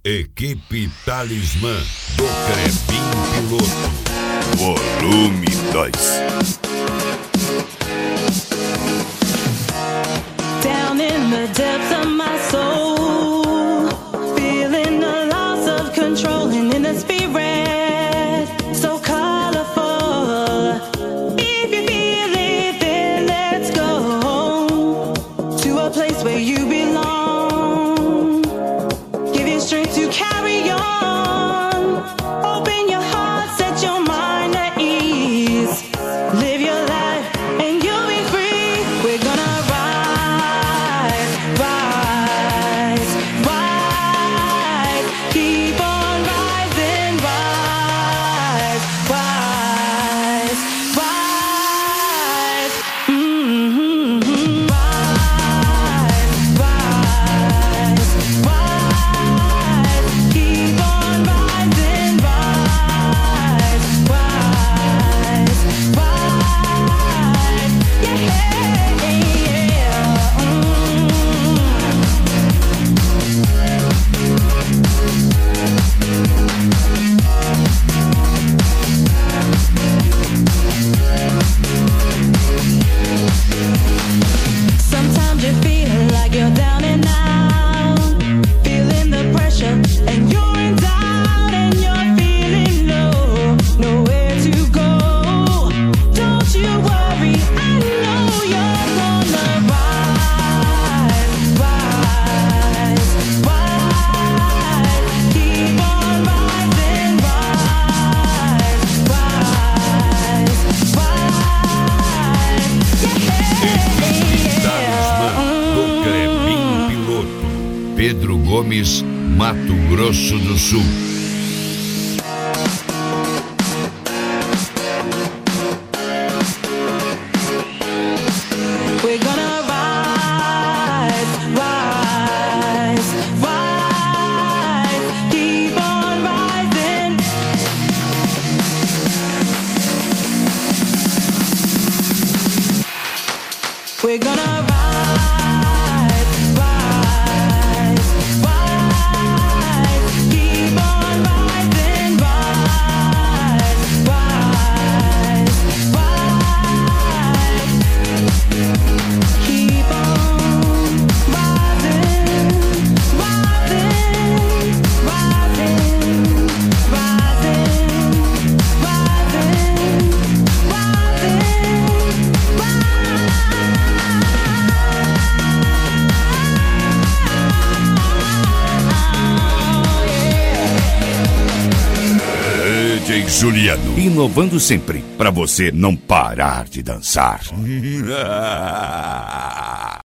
Equipe Talismã do Crebin Piloto, volume 2. Down in the depths of my soul, feeling the loss of control, and in the spirit so colorful. If you feel it, then let's go to a place where you belong. Give you strength to carry on. Open your heart, set your mind at ease. Live your life and you'll be free. We're gonna rise, rise, rise. Keep on rising, rise, rise, rise. Mm-hmm. Rise, rise, rise. Keep on rising, rise, rise, rise. Yeah, yeah. Sometimes you feel like you're down and out, feeling the pressure, and you're in doubt, and you're feeling low, nowhere to go. Don't you worry, I know you're gonna rise, rise, rise. Keep on rising, rise, rise, rise. Equipe Talismã do Crebin Piloto, Pedro Gomes, Mato Grosso do Sul. We're gonna rise, rise, rise. Keep on rising. We're gonna rise, rise, rise. Keep on rising, rise, rise, rise. Keep on rising, rising, rising, rising, rising, DJ Juliano, inovando sempre, pra você não parar de dançar.